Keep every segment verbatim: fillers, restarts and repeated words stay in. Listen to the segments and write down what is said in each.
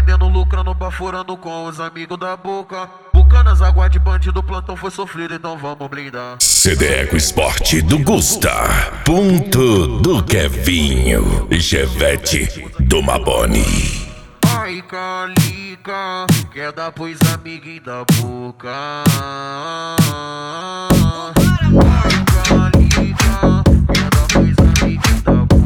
vendendo, lucrando, baforando com os amigos da boca. Bucanas, água de bandido, plantão foi sofrido, então vamos blindar. C D Eco Esporte do Gusta, ponto do Kevinho, Chevette do Maboni. Ai, calica, quer dar pros amiguinhos da boca. Ai, calica, quer dar pros amiguinhos da boca.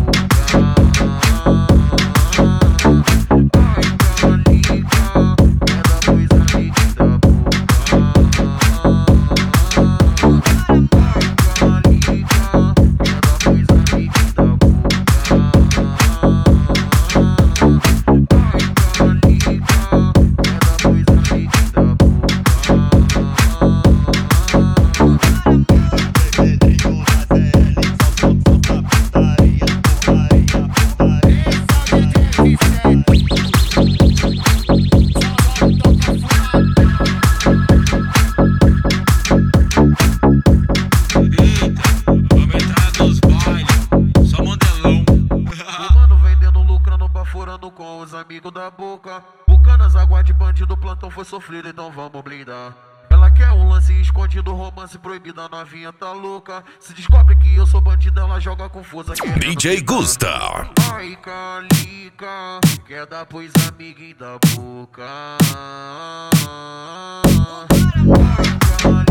Com os amigos da boca. Bucanas, água de bandido, plantão foi sofrido, então vamos blindar. Ela quer um lance escondido, romance proibido, a novinha tá louca. Se descobre que eu sou bandido, ela joga confusa. D J Gusta. Ai, calica, quer dar pros amiguinhos da boca. Ai, calica.